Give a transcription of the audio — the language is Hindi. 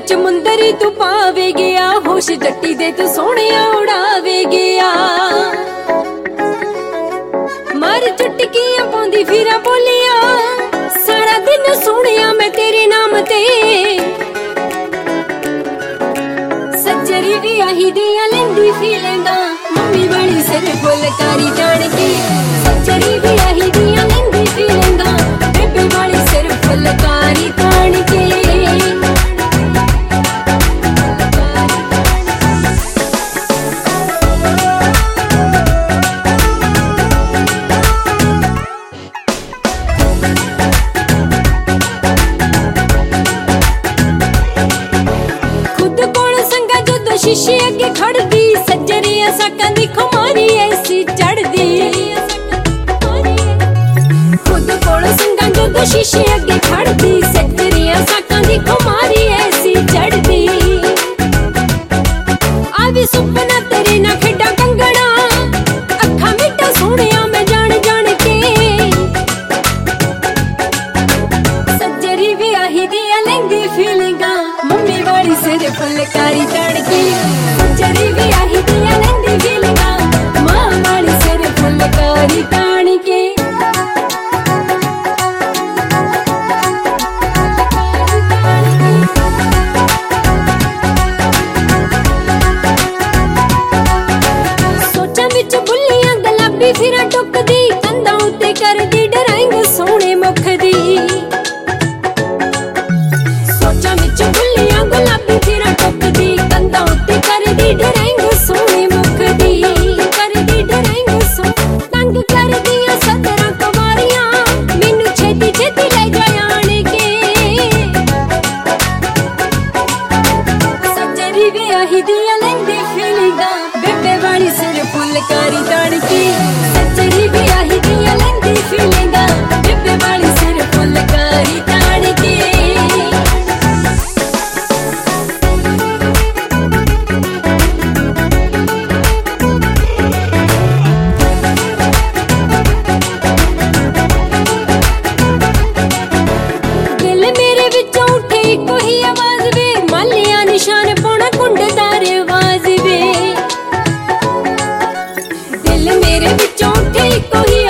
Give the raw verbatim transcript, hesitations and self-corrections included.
विच मुंदरी तू पावे गया, होश जट्टी दे तू सोहणिया उड़ावे गया। मार चुटकियां पाउंदी फिरा बोलिया, सारा दिन सोहणिया मैं तेरे नाम ते। सज्जरी भी आही दियां लैंदी फीलिंगा, मम्मी वाली सिर फुलकारी जान के। सज्जरी भी आही दियां लैंदी फीलिंगा, बेबे वाली सिर फुलकारी तान के। शीशे अगे खड़दी सज्जरिया साकां दी खुमारी ऐसी चढ़दी। खुद कोल संगा जो शीशे अगे खड़दी सज्जरिया साकां दी खुमारी ऐसी चढ़दी। आवी सुपना तेरे ना खेडा कंगना, अखा मिटा सोहणिया मैं जान जान के। सज्जरी भी आही दिया लैंदी फीलिंगा, मम्मी वाली सिर फुलकारी तान के। सज्जरी भी आही दिया लैंदी फीलिंगा, मां वाली सिर फुलकारी तान के। सोचां विच बुल्लियां गुलाबी फिरां टुकदी, कंधां उत्ते करदी डराइंग सोहणे मुख दी। सोचां विच बुल्लियां गुलाबी फिरां टुकदी, कंधां उत्ते करदी डराइंग सोहणे मुख दी। करदी डराइंग सो तंग करदियां सदरां कुमारियां, मैनू छेती छेती ले जा आण के। सज्जरी भी आही दियां लैंदी फीलिंगा, बेबे वाली सिर फुलकारी तान के। सज्जरी भी आही दियां लैंदी फीलिंगा, बेबे वाली सिर फुलकारी तान के। निशान पौना कुंडदार आवाज वे, दिल मेरे विचों उठे कोई